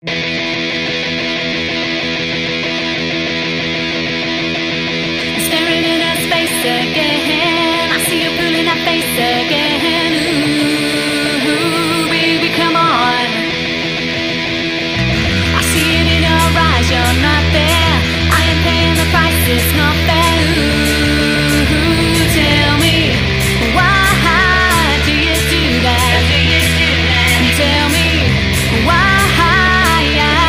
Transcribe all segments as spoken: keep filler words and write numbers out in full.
Staring in that space again. I see you pulling that face again. Ooh, baby, come on. I see it in your eyes, you're not there. I am paying the price, it's not fair. Ooh, tell me, why do you do that? Tell me, why?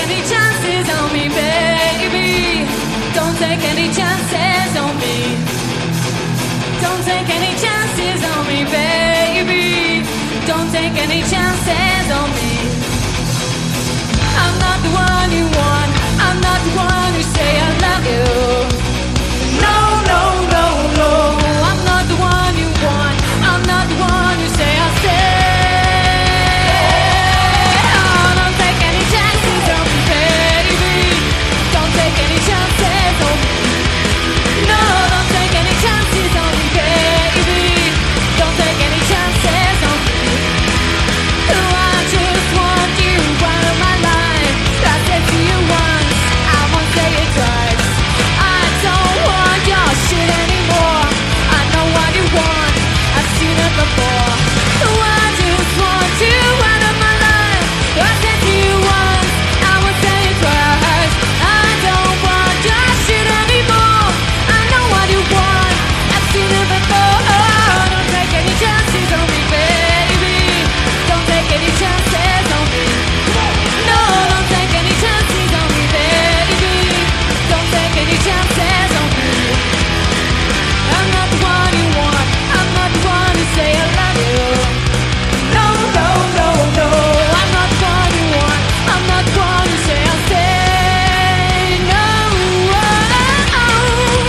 any chances on me, baby. Don't take any chances on me. Don't take any chances on me, baby. Don't take any chances on me. I'm not the one you want. I'm not the one who say I love you. No, no, no, no. I'm not the one you want. I'm not the one who say I'll stay. Oh, don't take any chances on me, baby. Don't take any chances on me. No, don't take any chances on me, baby. Don't take any chances on me. I just want you out of my life. I said to you once, I won't say it twice. I don't want your shit anymore. I know what you want, I've seen it before. I just want you out of my life. I said to you once, I won't say it twice. I don't want your shit anymore. I know what you want, I've seen it before. Don't take any chances on me, baby. Don't take any chances on me. No, don't take any chances on me, baby. Don't take any chances on me. I'm not the one you want. I'm not the one who say I love you. No, no, no, no. I'm not the one you want. I'm not the one who say I'll stay. No. Oh, oh.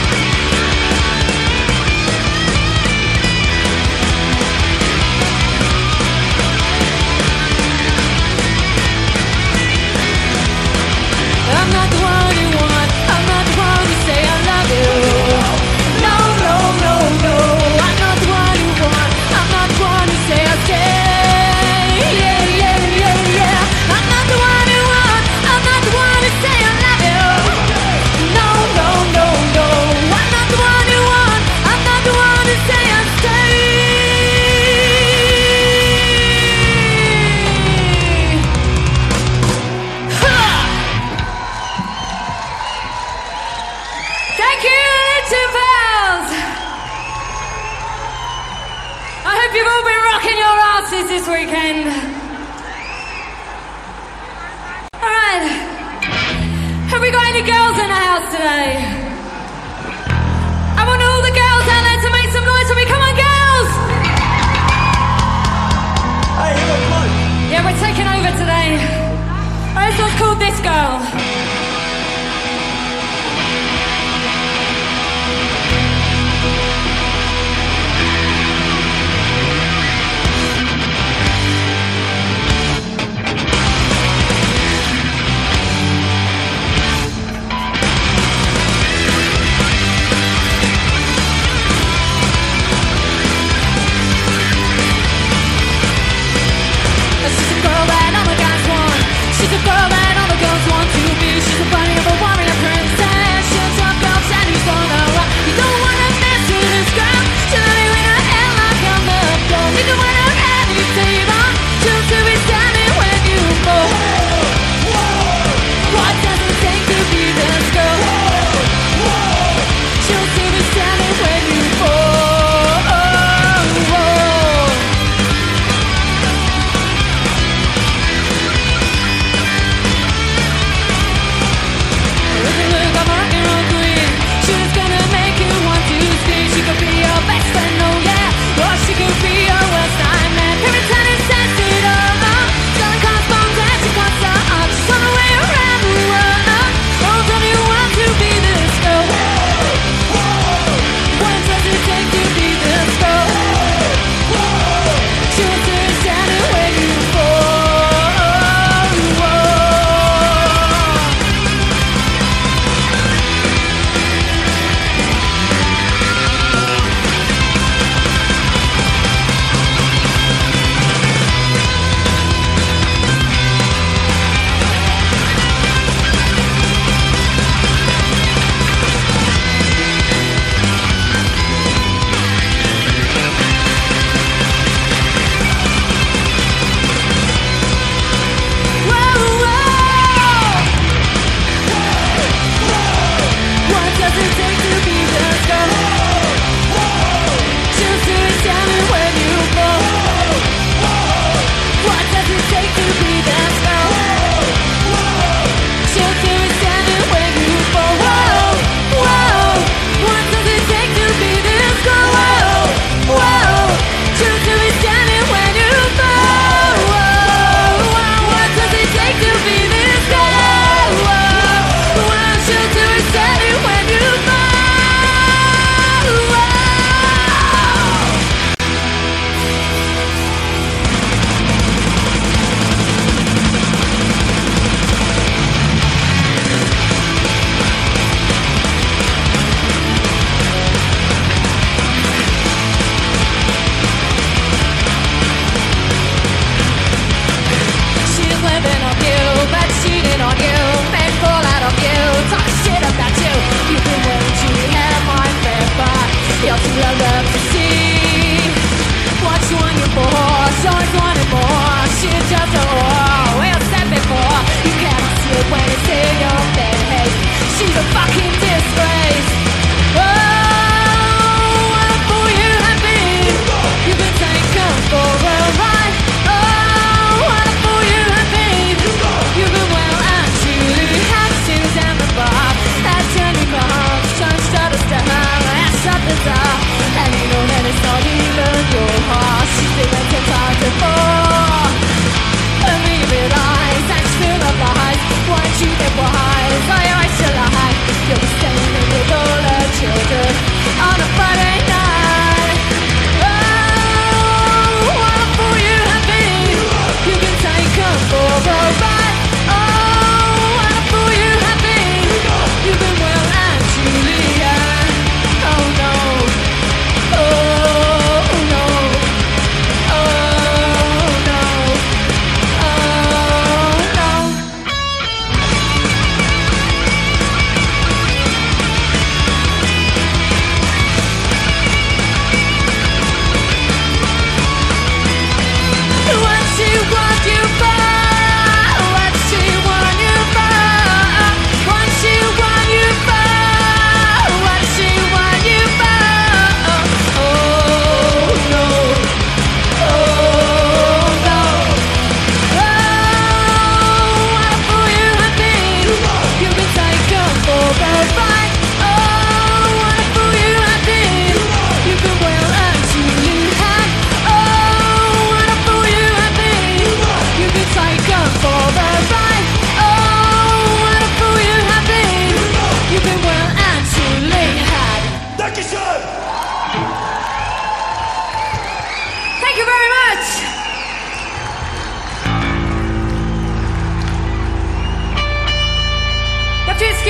I'm not the one you want. I'm not the one who say I love you. No, no, no, no. I'm not the one you want. I'm not the one who say I'll stay. Yeah, yeah, yeah, yeah. I'm not the one you want. I'm not the one who say I love you. No, no, no, no. I'm not the one you want. I'm not the one who say I'll stay. Thank you, Intervals! I hope you've all been rocking your asses this weekend. Alright. Have we got any girls in the house today? I want all the girls out there to make some noise for me. Come on, girls! Hey, you got bloke. Yeah, we're taking over today. Alright, this one's called This Girl. She's a girl that all the guys want. She's a girl that all the girls want to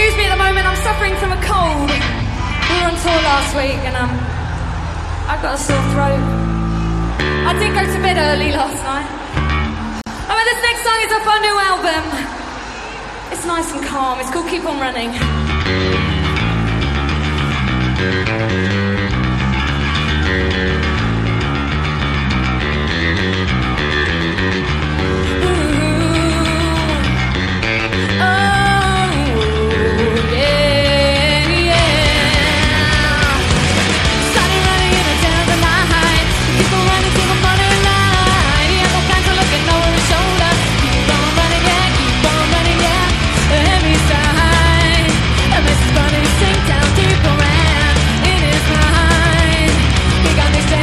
Excuse me at the moment, I'm suffering from a cold. We were on tour last week and um, I've got a sore throat. I did go to bed early last night. Oh, but this next song is off our new album. It's nice and calm. It's called Keep On Running. Sink down deeper and in his mind, he got me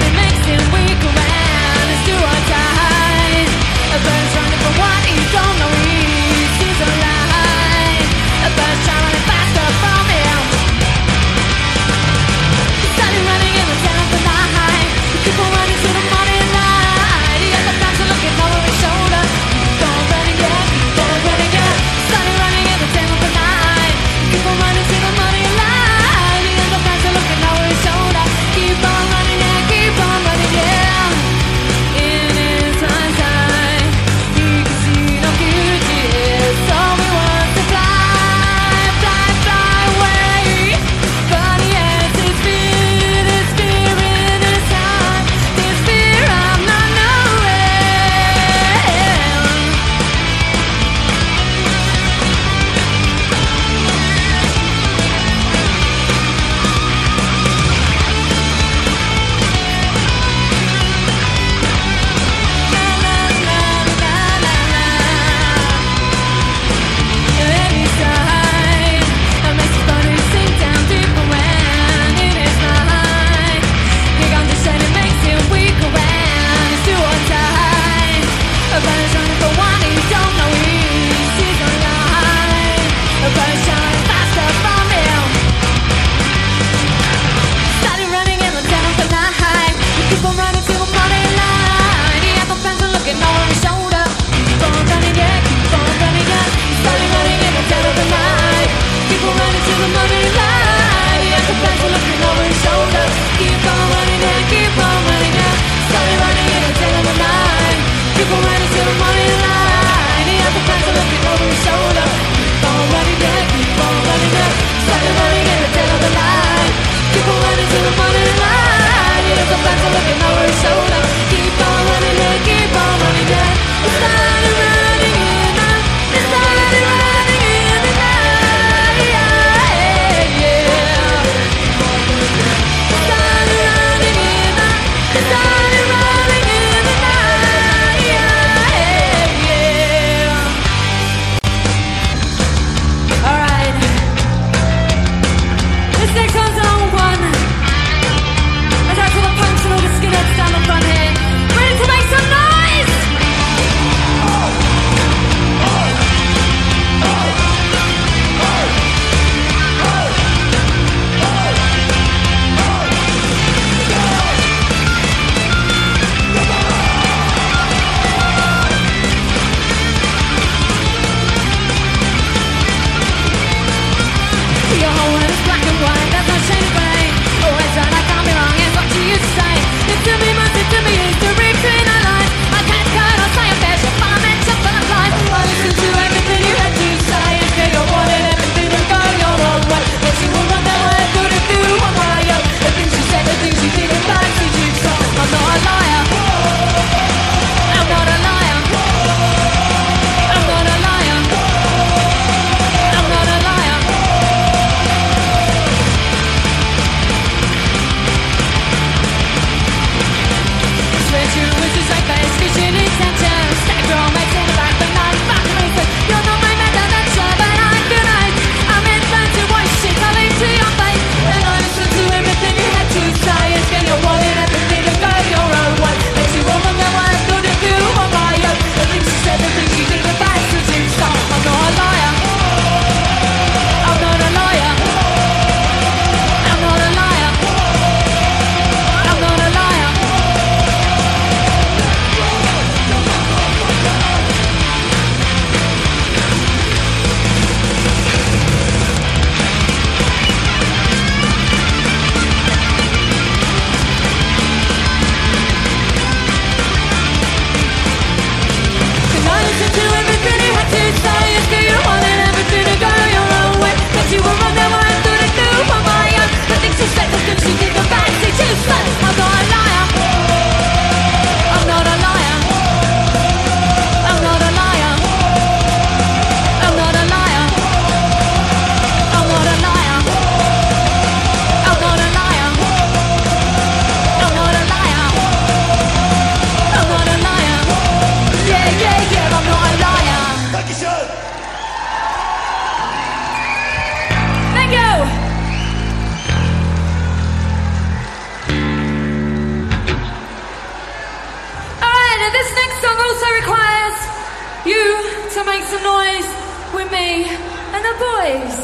Jenny and the boys.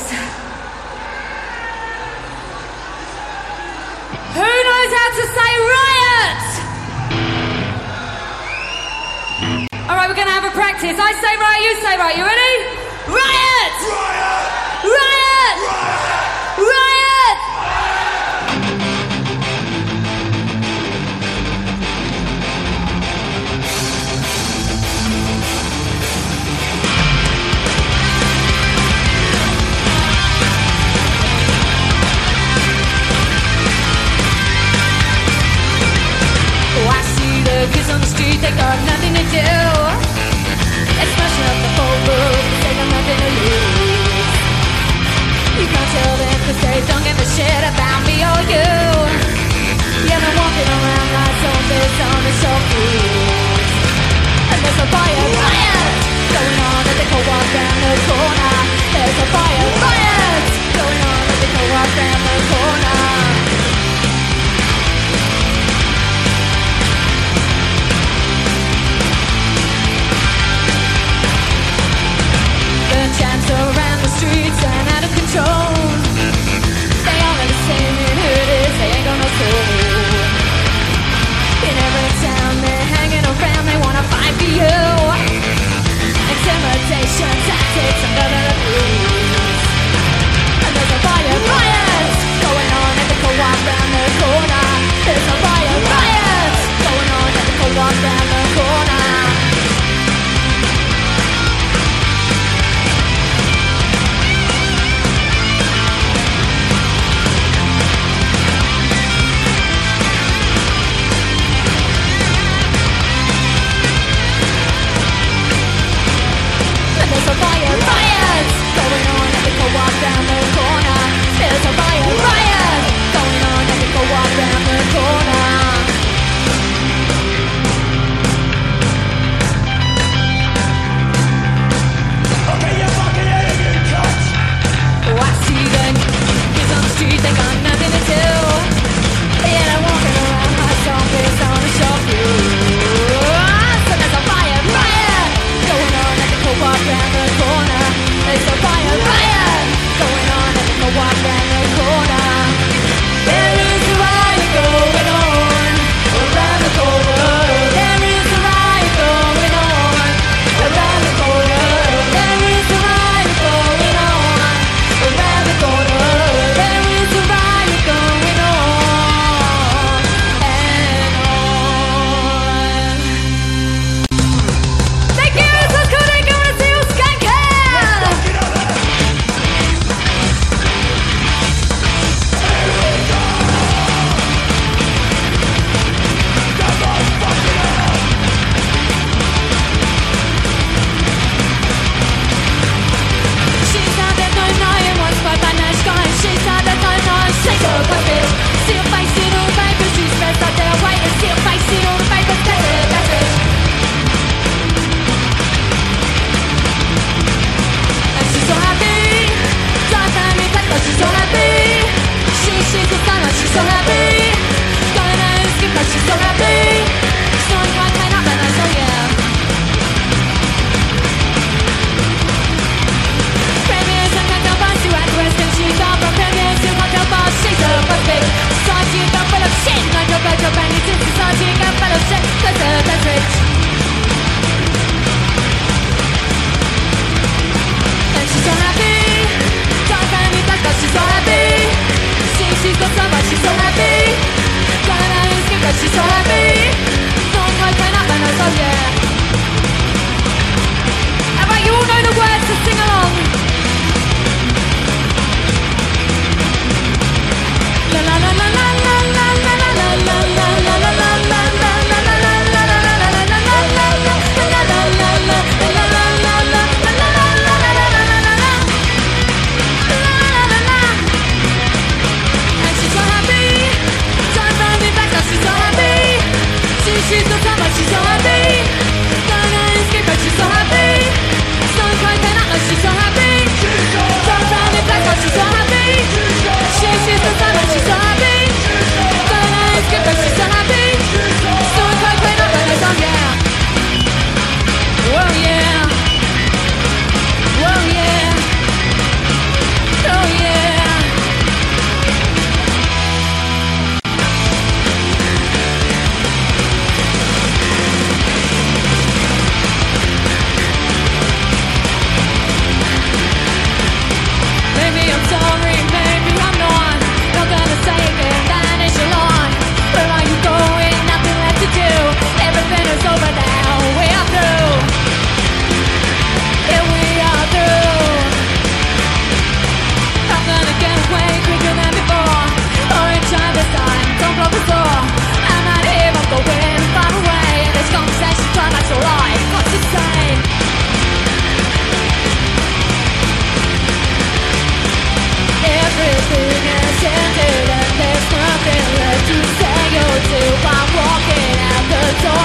Who knows how to say riot? All right, we're gonna have a practice. I say riot, you say riot. You ready? Riot! Riot! Riot! Riot! Riot! Oh, I see the kids on the street, they got nothing to do. They're smashing up the whole roof, they got nothing to lose. You can't tell them cause they don't give a shit about me or you. Yeah, they're walking around like zombies on the show cruise. And there's a fire, riot going on as they go walk down the corner. There's a fire, riot going on as they go walk down the corner. The chants around the streets and out of control. They all are the same in who it is, they ain't got no soul. In every town they're hanging around, they wanna fight for you. Intimidation tactics under the blues. And there's a fire, riot going on as they go walk round the corner. There's a fire, riot going on as they go walk round the corner. There's a fire, riot going on as they go walk down the corner. There's a fire, riot going on as they go walk down the corner. Okay, you fucking idiot, cunt! Oh, I see them kids on the street, they got nothing to do. Yeah, they're walking around like zombies on a show floor. So there's a fire, riot going on as they go walk round the corner. There's a fire, riot going on as they go walk round the corner.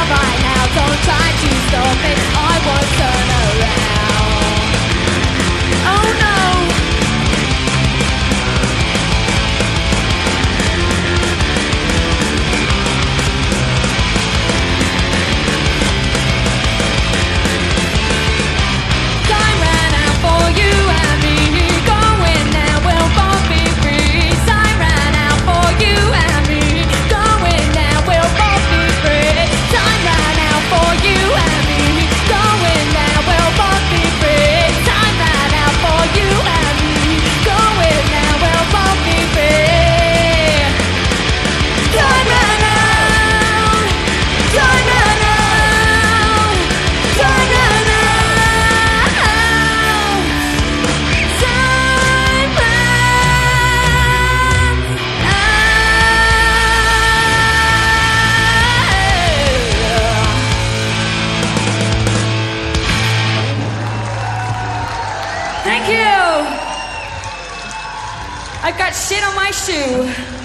right now. Don't try to stop me, I won't turn around. Oh no. Time ran out for you and me. Going now, we'll both be free. Time ran out for you and me. Going now, we'll both be free. Time ran out for you and me. Going now, we'll both be free. Time ran out for you and me. Going now, we'll both be free. Time ran out. Time ran out. Time ran out. Time Thank you. I've got shit on my shoe.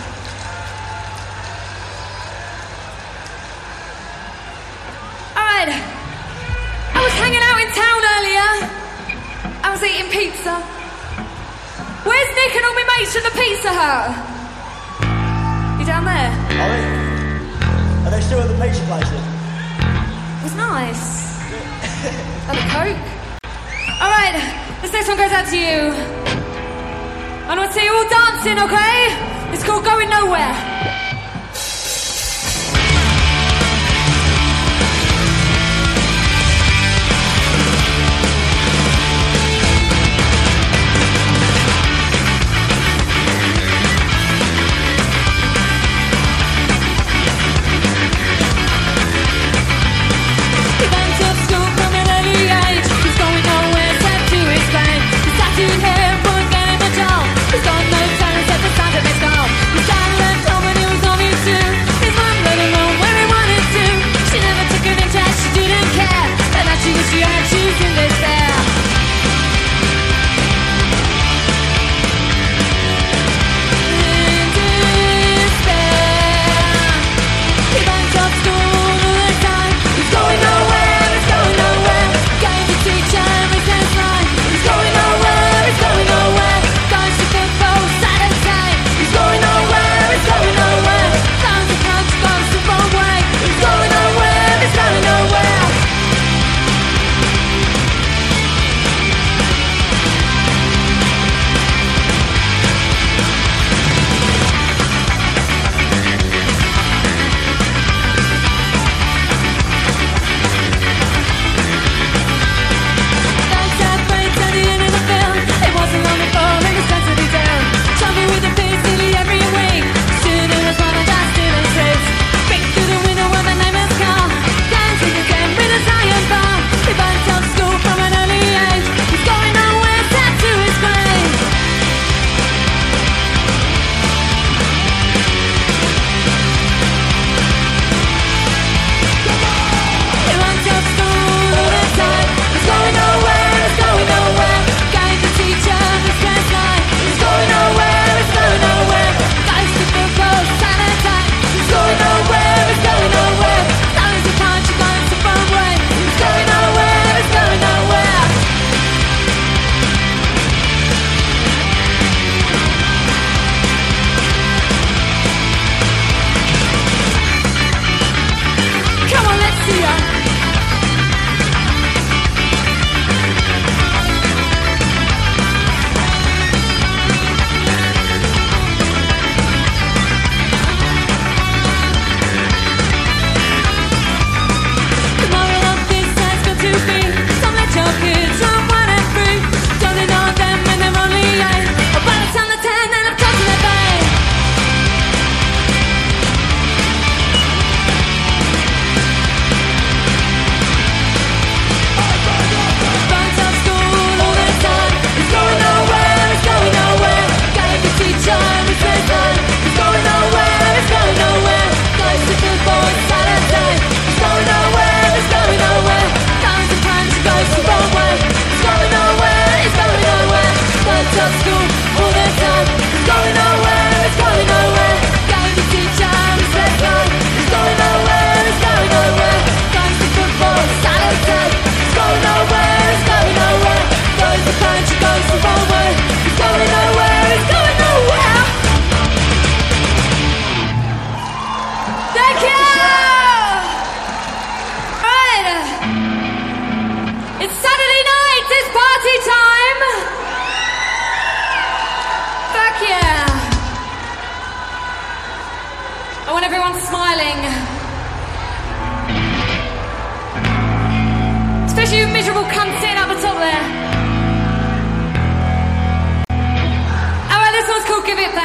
Alright. I was hanging out in town earlier. I was eating pizza. Where's Nick and all my mates from the Pizza Hut? You down there? Are they? Are they still at the pizza place then? It was nice. And a Coke. Alright, this next one goes out to you. I want to see you all dancing, okay? It's called Going Nowhere. He went to school from an early age. He's going nowhere, set to explain. His tattooed hair won't get him a job. He's got no talent, set the sound of his goal. He's silent,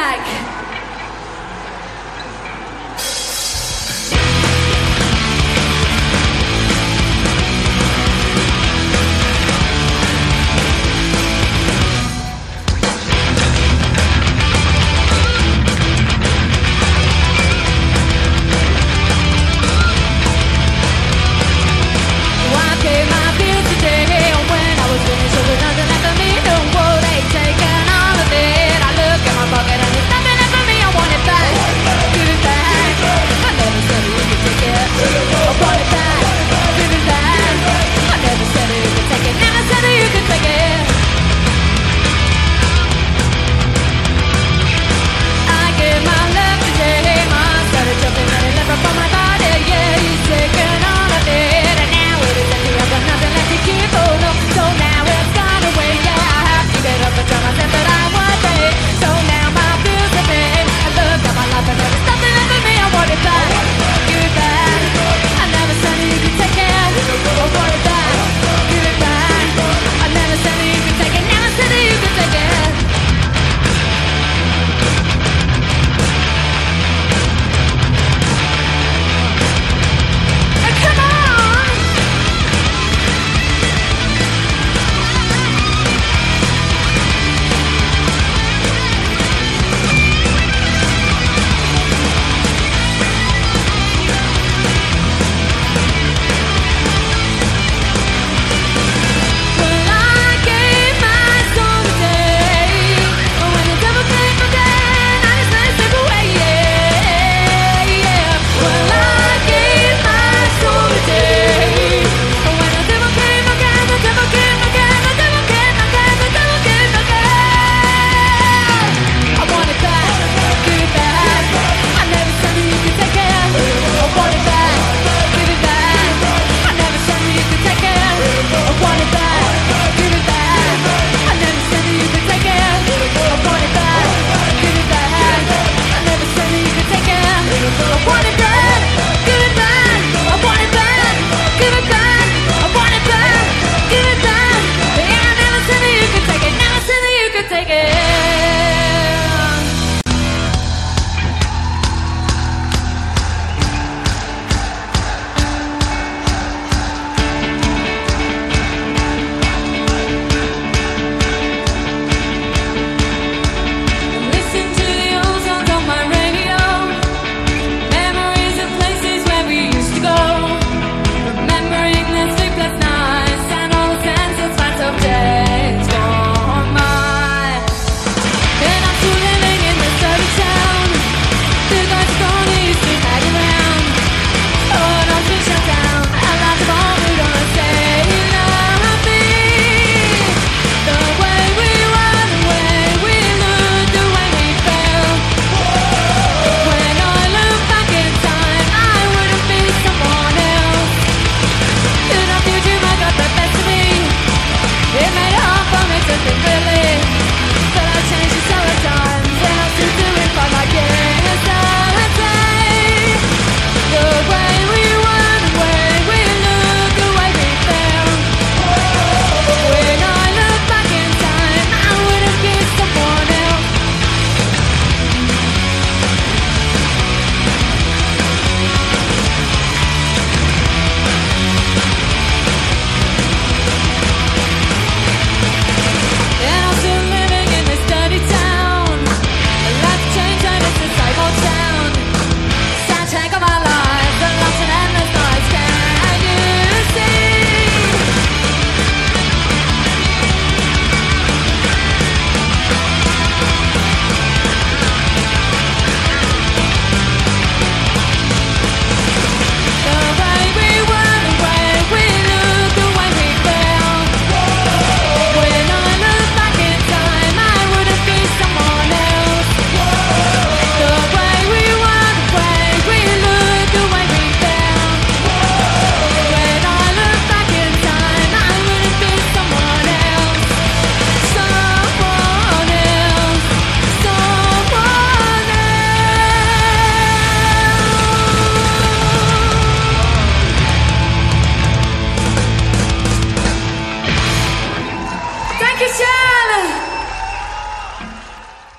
track. Dankeschön!